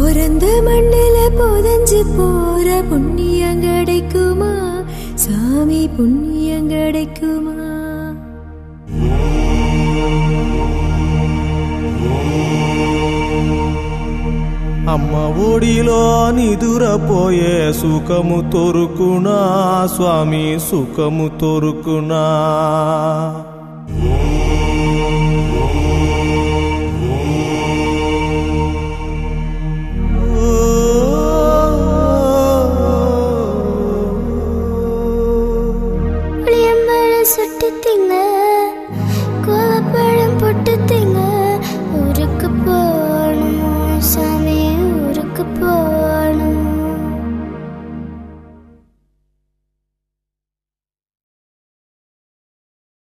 பிறந்த மண்ணில புதஞ்சு போற புண்ணியம் கிடைக்குமா சாமி, புண்ணியம் கிடைக்குமா? అమ్మ ఒడిలో నిదురపోయే సుఖము తొరుకునా స్వామి, సుఖము తొరుకునా. சுட்டு திங்க